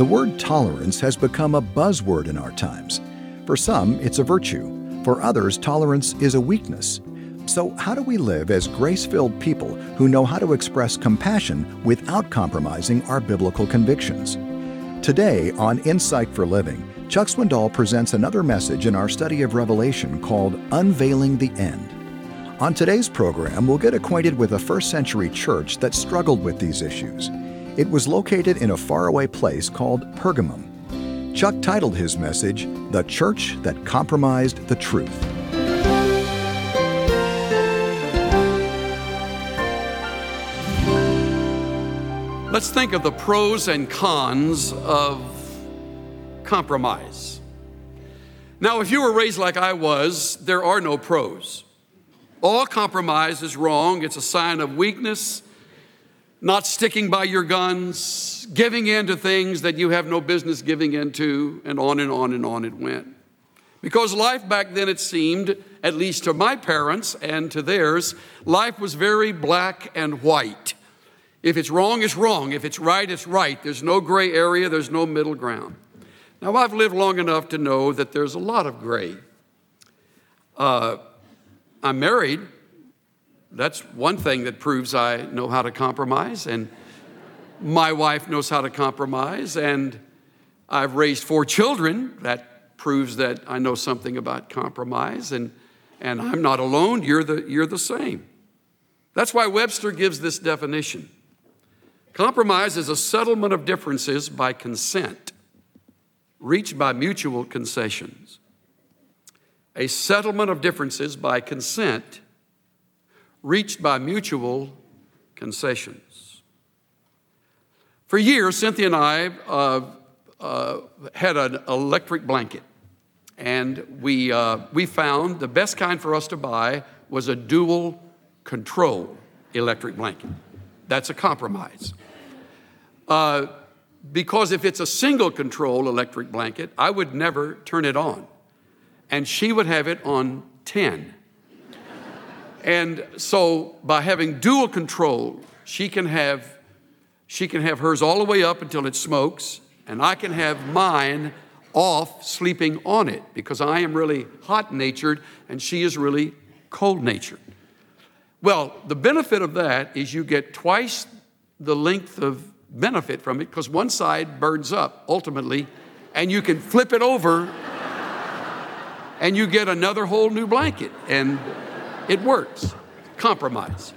The word tolerance has become a buzzword in our times. For some, it's a virtue. For others, tolerance is a weakness. So, how do we live as grace-filled people who know how to express compassion without compromising our biblical convictions? Today on Insight for Living, Chuck Swindoll presents another message in our study of Revelation called Unveiling the End. On today's program, we'll get acquainted with a first-century church that struggled with these issues. It was located in a faraway place called Pergamum. Chuck titled his message, The Church That Compromised the Truth. Let's think of the pros and cons of compromise. Now, if you were raised like I was, there are no pros. All compromise is wrong. It's a sign of weakness, not sticking by your guns, giving in to things that you have no business giving in to, and on and on and on it went. Because life back then, it seemed, at least to my parents and to theirs, life was very black and white. If it's wrong, it's wrong. If it's right, it's right. There's no gray area. There's no middle ground. Now, I've lived long enough to know that there's a lot of gray. I'm married. That's one thing that proves I know how to compromise, and my wife knows how to compromise, and I've raised 4 children. That proves that I know something about compromise, and I'm not alone. You're the same. That's why Webster gives this definition. Compromise is a settlement of differences by consent, reached by mutual concessions. A settlement of differences by consent, reached by mutual concessions. For years, Cynthia and I had an electric blanket, and we found the best kind for us to buy was a dual control electric blanket. That's a compromise. Because if it's a single control electric blanket, I would never turn it on, and she would have it on 10. And so by having dual control, she can have hers all the way up until it smokes, and I can have mine off sleeping on it because I am really hot-natured and she is really cold-natured. Well, the benefit of that is you get twice the length of benefit from it because one side burns up ultimately, and you can flip it over and you get another whole new blanket, and it works. Compromise.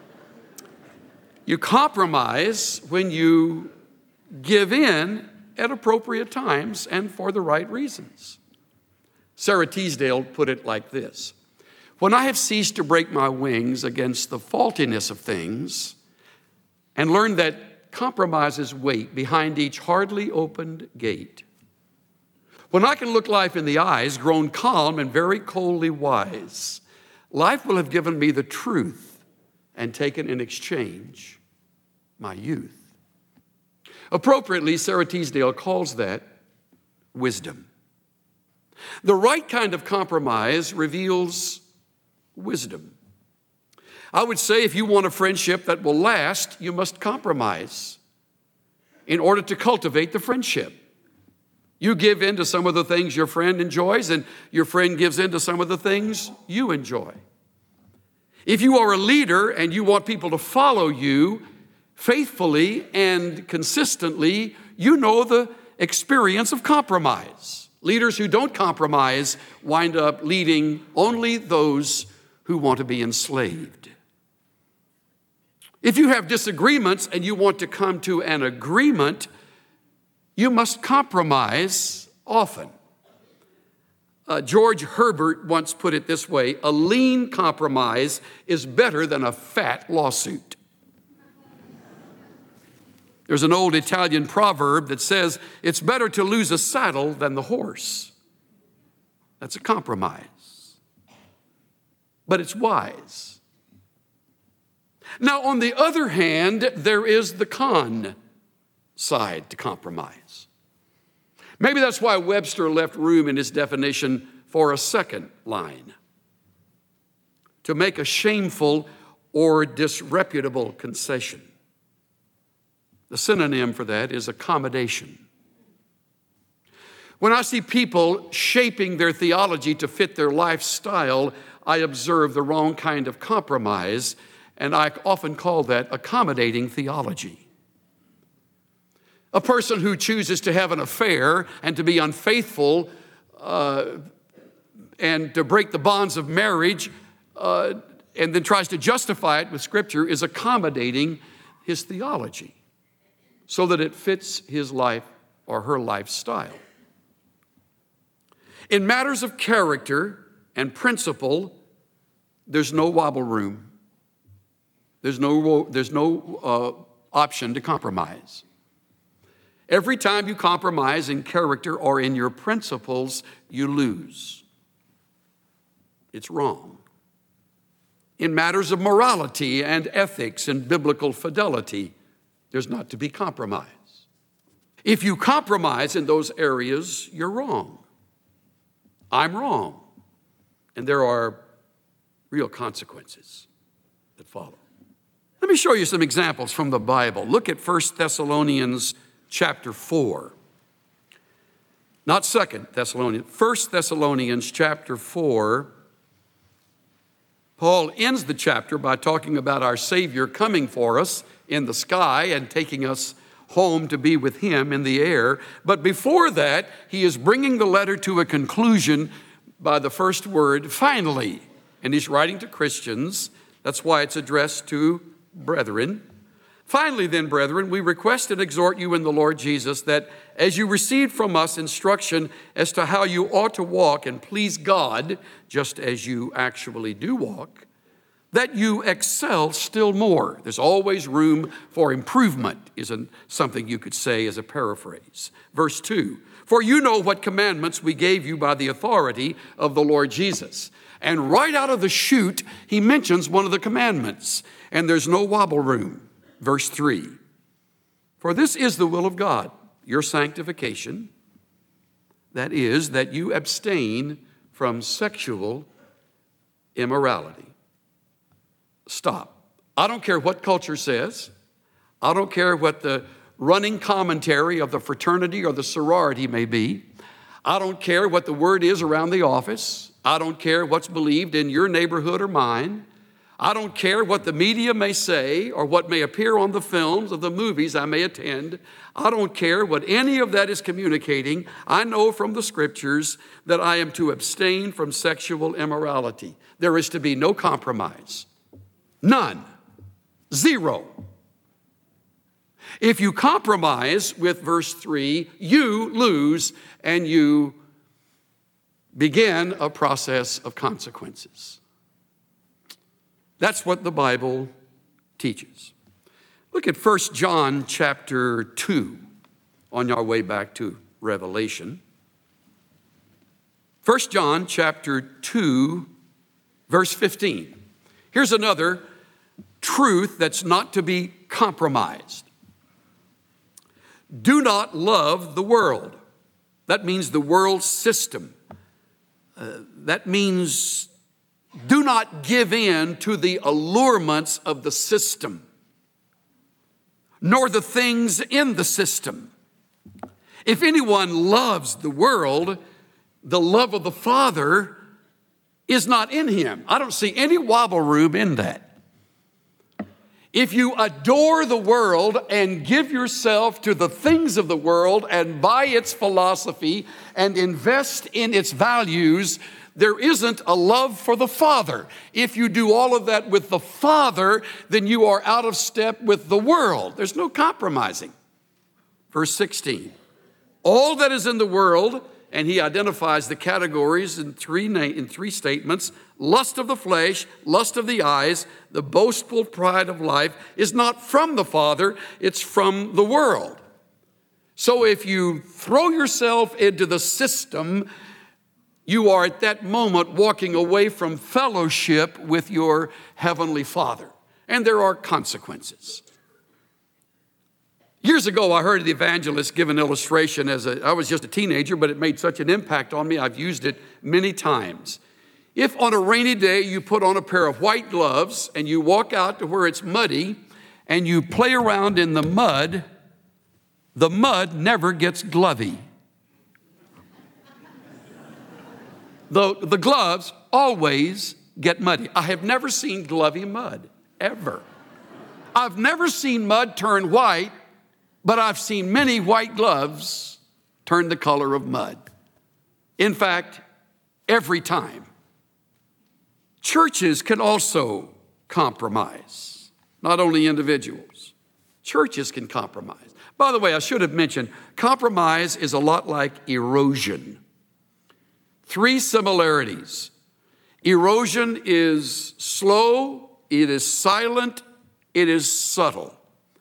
You compromise when you give in at appropriate times and for the right reasons. Sarah Teasdale put it like this: when I have ceased to break my wings against the faultiness of things and learned that compromises wait behind each hardly opened gate, when I can look life in the eyes, grown calm and very coldly wise, life will have given me the truth and taken in exchange my youth. Appropriately, Sarah Teasdale calls that wisdom. The right kind of compromise reveals wisdom. I would say if you want a friendship that will last, you must compromise in order to cultivate the friendship. You give in to some of the things your friend enjoys, and your friend gives in to some of the things you enjoy. If you are a leader and you want people to follow you faithfully and consistently, you know the experience of compromise. Leaders who don't compromise wind up leading only those who want to be enslaved. If you have disagreements and you want to come to an agreement, you must compromise often. George Herbert once put it this way: a lean compromise is better than a fat lawsuit. There's an old Italian proverb that says, it's better to lose a saddle than the horse. That's a compromise. But it's wise. Now, on the other hand, there is the con side to compromise. Maybe that's why Webster left room in his definition for a second line: to make a shameful or disreputable concession. The synonym for that is accommodation. When I see people shaping their theology to fit their lifestyle, I observe the wrong kind of compromise, and I often call that accommodating theology. A person who chooses to have an affair and to be unfaithful and to break the bonds of marriage and then tries to justify it with Scripture is accommodating his theology so that it fits his life or her lifestyle. In matters of character and principle, there's no wobble room. There's no option to compromise. Every time you compromise in character or in your principles, you lose. It's wrong. In matters of morality and ethics and biblical fidelity, there's not to be compromise. If you compromise in those areas, you're wrong. I'm wrong. And there are real consequences that follow. Let me show you some examples from the Bible. Look at 1 Thessalonians chapter 4. Not 2 Thessalonians, 1 Thessalonians chapter 4. Paul ends the chapter by talking about our Savior coming for us in the sky and taking us home to be with him in the air. But before that, he is bringing the letter to a conclusion by the first word, finally. And he's writing to Christians. That's why it's addressed to brethren. Finally, then, brethren, we request and exhort you in the Lord Jesus that as you receive from us instruction as to how you ought to walk and please God, just as you actually do walk, that you excel still more. There's always room for improvement, isn't something you could say as a paraphrase. Verse 2, for you know what commandments we gave you by the authority of the Lord Jesus. And right out of the chute, he mentions one of the commandments, and there's no wobble room. Verse 3, for this is the will of God, your sanctification, that is, that you abstain from sexual immorality. Stop. I don't care what culture says. I don't care what the running commentary of the fraternity or the sorority may be. I don't care what the word is around the office. I don't care what's believed in your neighborhood or mine. I don't care what the media may say or what may appear on the films of the movies I may attend. I don't care what any of that is communicating. I know from the Scriptures that I am to abstain from sexual immorality. There is to be no compromise. None. Zero. If you compromise with verse 3, you lose and you begin a process of consequences. That's what the Bible teaches. Look at 1 John chapter 2 on your way back to Revelation. 1 John chapter 2, verse 15. Here's another truth that's not to be compromised. Do not love the world. That means the world system. That means do not give in to the allurements of the system, nor the things in the system. If anyone loves the world, the love of the Father is not in him. I don't see any wobble room in that. If you adore the world and give yourself to the things of the world and buy its philosophy and invest in its values, there isn't a love for the Father. If you do all of that with the Father, then you are out of step with the world. There's no compromising. Verse 16, all that is in the world, and he identifies the categories in three statements, lust of the flesh, lust of the eyes, the boastful pride of life is not from the Father, it's from the world. So if you throw yourself into the system, you are at that moment walking away from fellowship with your Heavenly Father. And there are consequences. Years ago, I heard the evangelist give an illustration I was just a teenager, but it made such an impact on me, I've used it many times. If on a rainy day you put on a pair of white gloves and you walk out to where it's muddy and you play around in the mud never gets glovey. The gloves always get muddy. I have never seen glovey mud, ever. I've never seen mud turn white, but I've seen many white gloves turn the color of mud. In fact, every time. Churches can also compromise, not only individuals. Churches can compromise. By the way, I should have mentioned, compromise is a lot like erosion. 3 similarities. Erosion is slow, it is silent, it is subtle.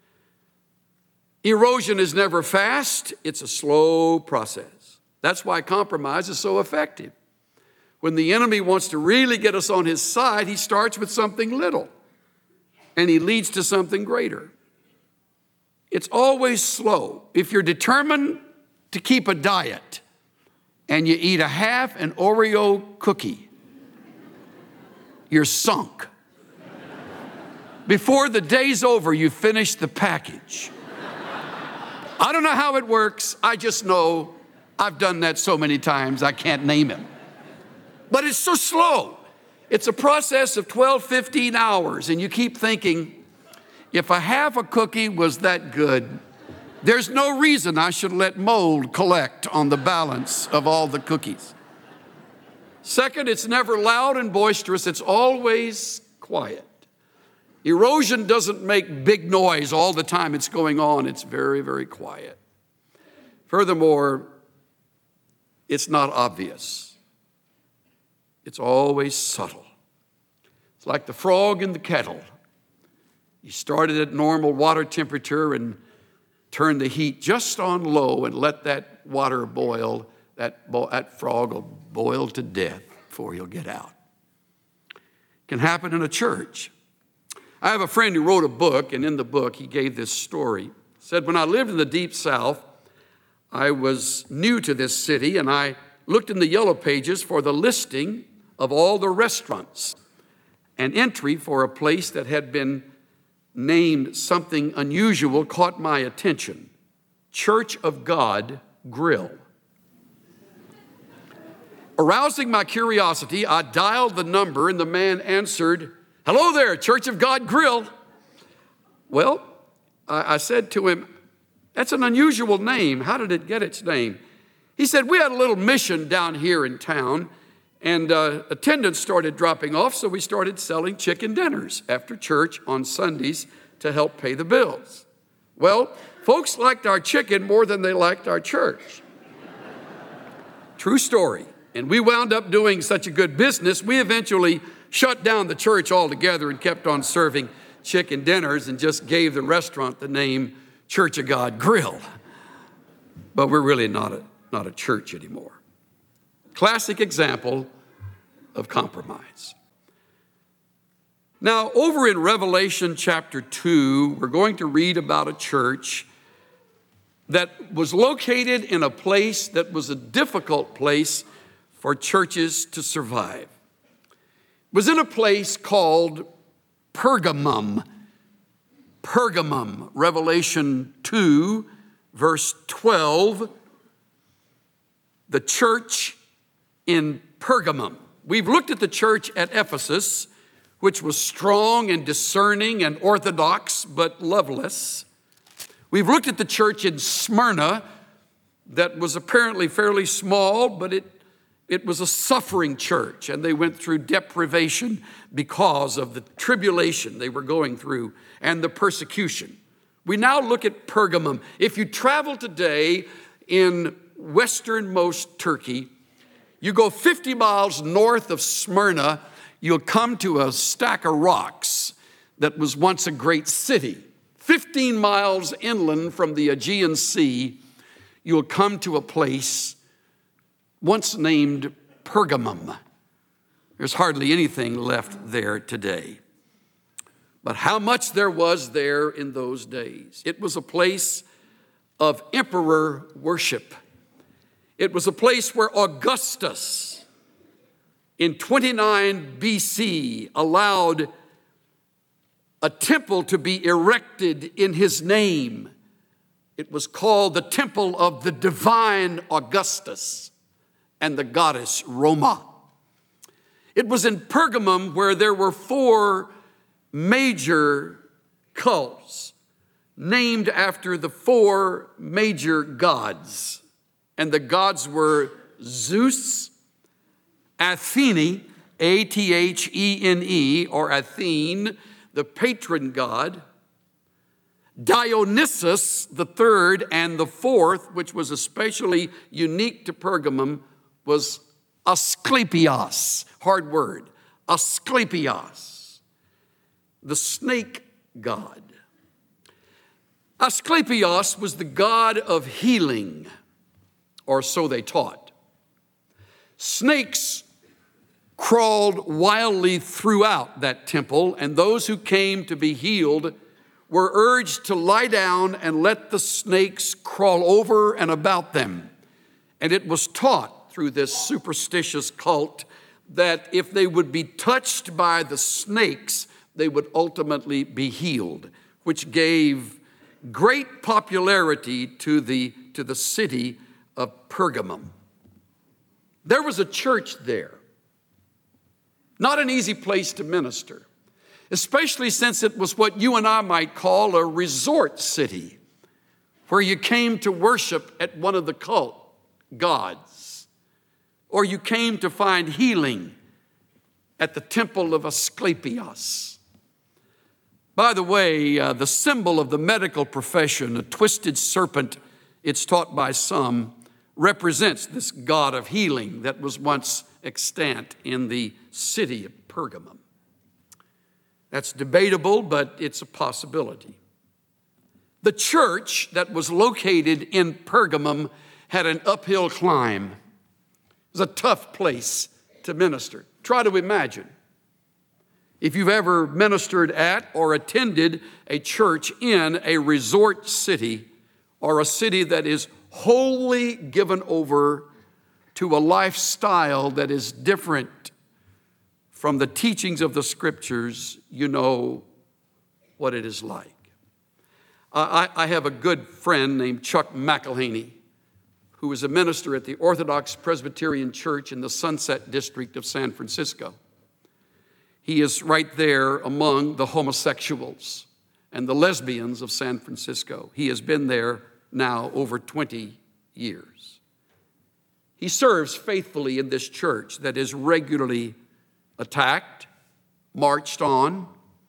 Erosion is never fast, it's a slow process. That's why compromise is so effective. When the enemy wants to really get us on his side, he starts with something little, and he leads to something greater. It's always slow. If you're determined to keep a diet and you eat a half an Oreo cookie, you're sunk. Before the day's over, you finish the package. I don't know how it works. I just know I've done that so many times, I can't name it. But it's so slow. It's a process of 12, 15 hours, and you keep thinking, if a half a cookie was that good, there's no reason I should let mold collect on the balance of all the cookies. Second, it's never loud and boisterous. It's always quiet. Erosion doesn't make big noise all the time it's going on. It's very, very quiet. Furthermore, it's not obvious. It's always subtle. It's like the frog in the kettle. You start it at normal water temperature and turn the heat just on low and let that water boil. That frog will boil to death before he'll get out. It can happen in a church. I have a friend who wrote a book, and in the book he gave this story. He said, when I lived in the Deep South, I was new to this city, and I looked in the yellow pages for the listing of all the restaurants. An entry for a place that had been named something unusual caught my attention. Church of God Grill. Arousing my curiosity, I dialed the number and the man answered, "Hello there, Church of God Grill." Well, I said to him, "That's an unusual name. How did it get its name?" He said, "We had a little mission down here in town, and attendance started dropping off, so we started selling chicken dinners after church on Sundays to help pay the bills. Well, folks liked our chicken more than they liked our church." True story. And we wound up doing such a good business, we eventually shut down the church altogether and kept on serving chicken dinners and just gave the restaurant the name Church of God Grill. But we're really not a church anymore. Classic example of compromise. Now, over in Revelation chapter 2, we're going to read about a church that was located in a place that was a difficult place for churches to survive. It was in a place called Pergamum. Pergamum, Revelation 2, verse 12, the church in Pergamum. We've looked at the church at Ephesus, which was strong and discerning and orthodox, but loveless. We've looked at the church in Smyrna that was apparently fairly small, but it was a suffering church, and they went through deprivation because of the tribulation they were going through and the persecution. We now look at Pergamum. If you travel today in westernmost Turkey, you go 50 miles north of Smyrna, you'll come to a stack of rocks that was once a great city. 15 miles inland from the Aegean Sea, you'll come to a place once named Pergamum. There's hardly anything left there today. But how much there was there in those days. It was a place of emperor worship. It was a place where Augustus, in 29 BC, allowed a temple to be erected in his name. It was called the Temple of the Divine Augustus and the goddess Roma. It was in Pergamum where there were 4 major cults named after the 4 major gods. And the gods were Zeus, Athene, Athene, or Athene, the patron god, Dionysus the third, and the 4th, which was especially unique to Pergamum, was Asclepios, hard word, Asclepios, the snake god. Asclepios was the god of healing, or so they taught. Snakes crawled wildly throughout that temple, and those who came to be healed were urged to lie down and let the snakes crawl over and about them. And it was taught through this superstitious cult that if they would be touched by the snakes, they would ultimately be healed, which gave great popularity to the city of Pergamum. There was a church there. Not an easy place to minister, especially since it was what you and I might call a resort city, where you came to worship at one of the cult gods, or you came to find healing at the temple of Asclepios. By the way, the symbol of the medical profession, a twisted serpent, it's taught by some, represents this god of healing that was once extant in the city of Pergamum. That's debatable, but it's a possibility. The church that was located in Pergamum had an uphill climb. It was a tough place to minister. Try to imagine. If you've ever ministered at or attended a church in a resort city or a city that is wholly given over to a lifestyle that is different from the teachings of the Scriptures, you know what it is like. I have a good friend named Chuck McElhaney, who is a minister at the Orthodox Presbyterian Church in the Sunset District of San Francisco. He is right there among the homosexuals and the lesbians of San Francisco. He has been there now over 20 years. He serves faithfully in this church that is regularly attacked, marched on.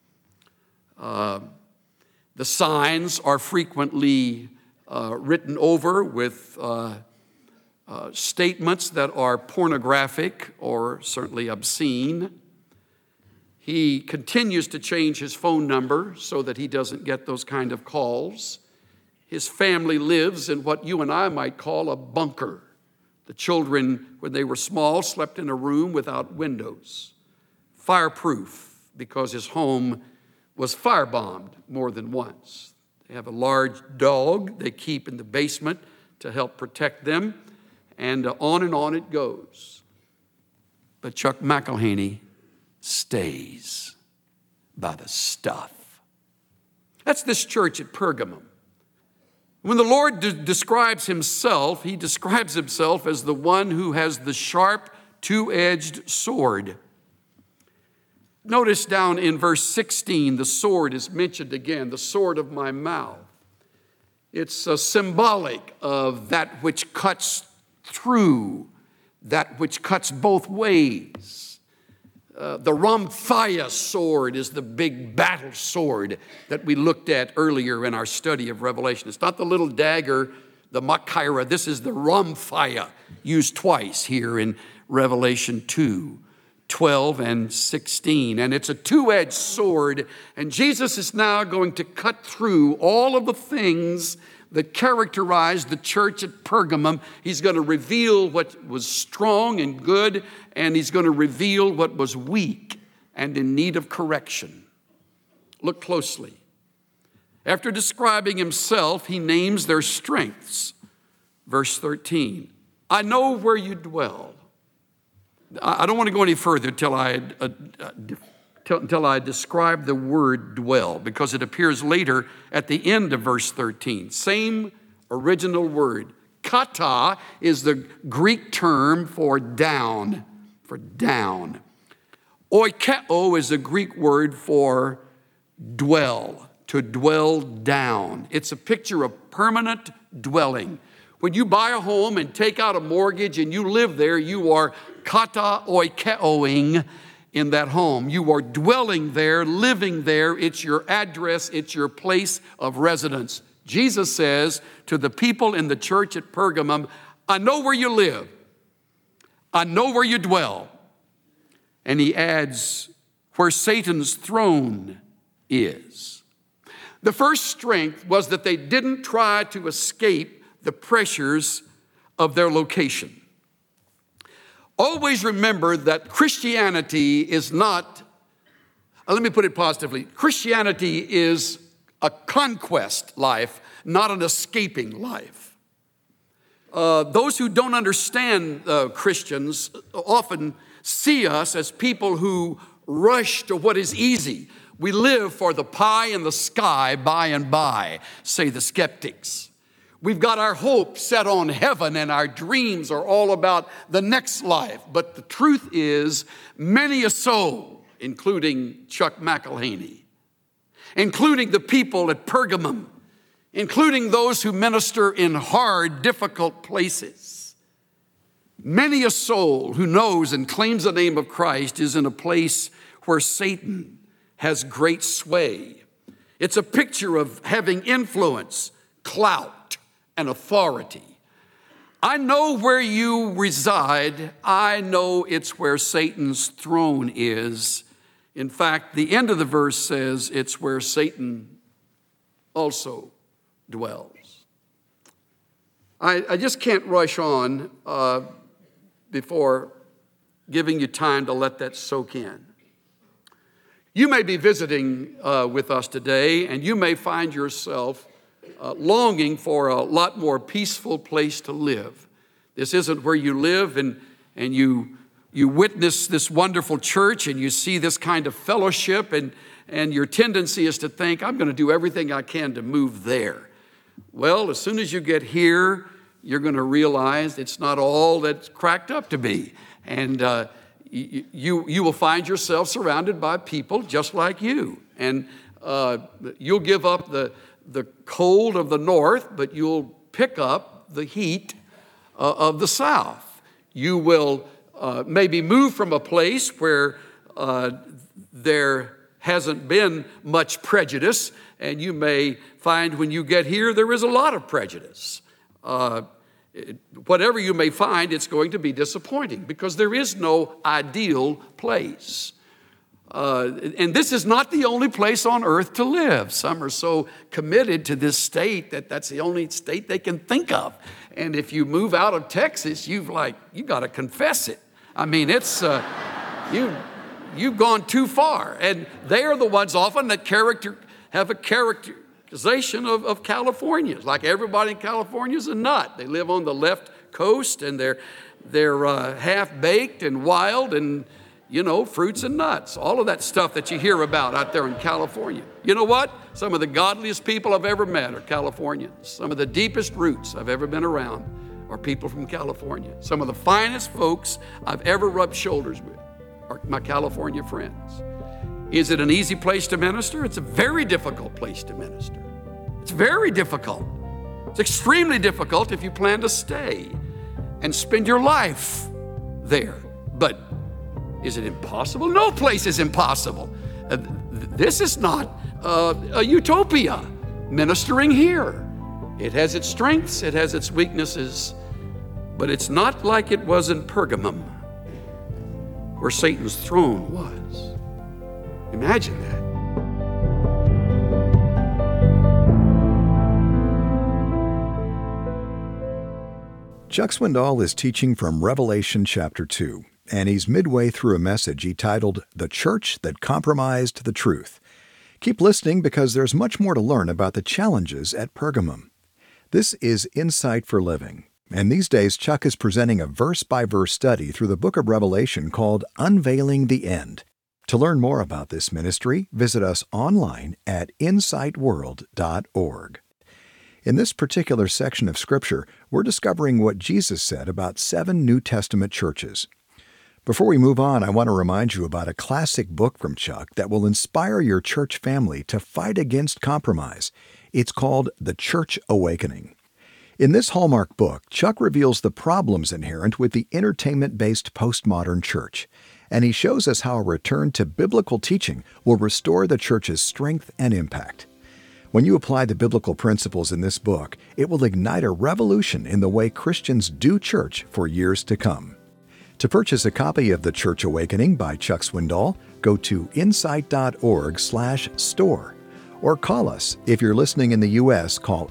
The signs are frequently written over with statements that are pornographic or certainly obscene. He continues to change his phone number so that he doesn't get those kind of calls. His family lives in what you and I might call a bunker. The children, when they were small, slept in a room without windows, fireproof, because his home was firebombed more than once. They have a large dog they keep in the basement to help protect them, and on it goes. But Chuck McElhaney stays by the stuff. That's this church at Pergamum. When the Lord describes himself, he describes himself as the one who has the sharp, two-edged sword. Notice down in verse 16, the sword is mentioned again, the sword of my mouth. It's symbolic of that which cuts through, that which cuts both ways. The Ramphia sword is the big battle sword that we looked at earlier in our study of Revelation. It's not the little dagger, the Machaira. This is the Ramphia, used twice here in Revelation 2:12 and 16. And it's a two-edged sword, and Jesus is now going to cut through all of the things that characterized the church at Pergamum. He's going to reveal what was strong and good, and he's going to reveal what was weak and in need of correction. Look closely. After describing himself, he names their strengths. Verse 13, I know where you dwell. I don't want to go any further till I describe the word dwell, because it appears later at the end of verse 13. Same original word. Kata is the Greek term for down, Oikeo is a Greek word for dwell, to dwell down. It's a picture of permanent dwelling. When you buy a home and take out a mortgage and you live there, you are kata oikeoing in that home. You are dwelling there, living there. It's your address. It's your place of residence. Jesus says to the people in the church at Pergamum, I know where you live. I know where you dwell. And he adds, where Satan's throne is. The first strength was that they didn't try to escape the pressures of their location. Always remember that Christianity is not, let me put it positively, Christianity is a conquest life, not an escaping life. Those who don't understand Christians often see us as people who rush to what is easy. We live for the pie in the sky by and by, say the skeptics. We've got our hope set on heaven and our dreams are all about the next life. But the truth is, many a soul, including Chuck McElhaney, including the people at Pergamum, including those who minister in hard, difficult places, many a soul who knows and claims the name of Christ is in a place where Satan has great sway. It's a picture of having influence, clout, and authority. I know where you reside. I know it's where Satan's throne is. In fact, the end of the verse says it's where Satan also dwells. I just can't rush on before giving you time to let that soak in. You may be visiting with us today, and you may find yourself longing for a lot more peaceful place to live. This isn't where you live, and you witness this wonderful church, and you see this kind of fellowship, and your tendency is to think, I'm going to do everything I can to move there. Well, as soon as you get here, you're going to realize it's not all that's cracked up to be. And you will find yourself surrounded by people just like you. And you'll give up the cold of the north, but you'll pick up the heat of the south. You will maybe move from a place where there hasn't been much prejudice, and you may find when you get here there is a lot of prejudice. Whatever you may find, it's going to be disappointing because there is no ideal place. And this is not the only place on earth to live. Some are so committed to this state that that's the only state they can think of. And if you move out of Texas, you got to confess it. I mean, it's you've gone too far. And they are the ones often that have a characterization of California. Like everybody in California is a nut. They live on the left coast, and they're half-baked and wild and, fruits and nuts. All of that stuff that you hear about out there in California. You know what? Some of the godliest people I've ever met are Californians. Some of the deepest roots I've ever been around are people from California. Some of the finest folks I've ever rubbed shoulders with are my California friends. Is it an easy place to minister? It's a very difficult place to minister. It's very difficult. It's extremely difficult if you plan to stay and spend your life there. But is it impossible? No place is impossible. This is not a utopia ministering here. It has its strengths, it has its weaknesses, but it's not like it was in Pergamum, where Satan's throne was. Imagine that. Chuck Swindoll is teaching from Revelation chapter 2, and he's midway through a message he titled, The Church That Compromised the Truth. Keep listening because there's much more to learn about the challenges at Pergamum. This is Insight for Living, and these days Chuck is presenting a verse-by-verse study through the book of Revelation called Unveiling the End. To learn more about this ministry, visit us online at insightworld.org. In this particular section of Scripture, we're discovering what Jesus said about 7 New Testament churches. Before we move on, I want to remind you about a classic book from Chuck that will inspire your church family to fight against compromise. It's called The Church Awakening. In this Hallmark book, Chuck reveals the problems inherent with the entertainment-based postmodern church, and he shows us how a return to biblical teaching will restore the church's strength and impact. When you apply the biblical principles in this book, it will ignite a revolution in the way Christians do church for years to come. To purchase a copy of The Church Awakening by Chuck Swindoll, go to insight.org/store or call us. If you're listening in the U.S., call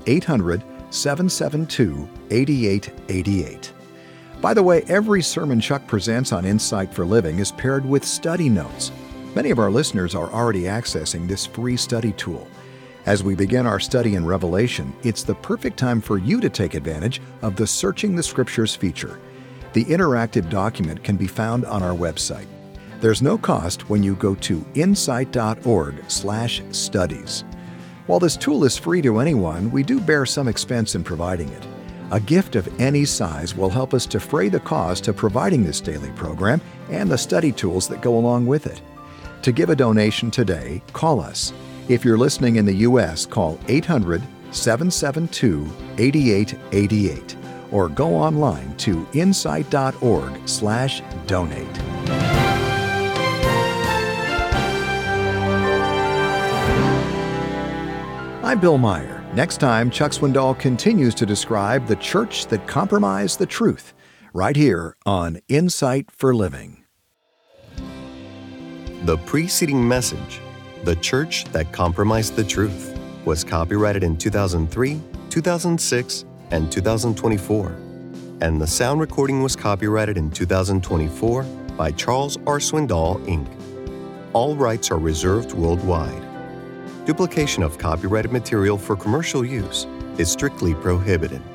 800-772-8888. By the way, every sermon Chuck presents on Insight for Living is paired with study notes. Many of our listeners are already accessing this free study tool. As we begin our study in Revelation, it's the perfect time for you to take advantage of the Searching the Scriptures feature. The interactive document can be found on our website. There's no cost when you go to insight.org/studies. While this tool is free to anyone, we do bear some expense in providing it. A gift of any size will help us defray the cost of providing this daily program and the study tools that go along with it. To give a donation today, call us. If you're listening in the U.S., call 800-772-8888. or go online to insight.org/donate. I'm Bill Meyer. Next time, Chuck Swindoll continues to describe the church that compromised the truth, right here on Insight for Living. The preceding message, The Church That Compromised the Truth, was copyrighted in 2003, 2006, and 2024, and the sound recording was copyrighted in 2024 by Charles R. Swindoll, Inc. All rights are reserved worldwide. Duplication of copyrighted material for commercial use is strictly prohibited.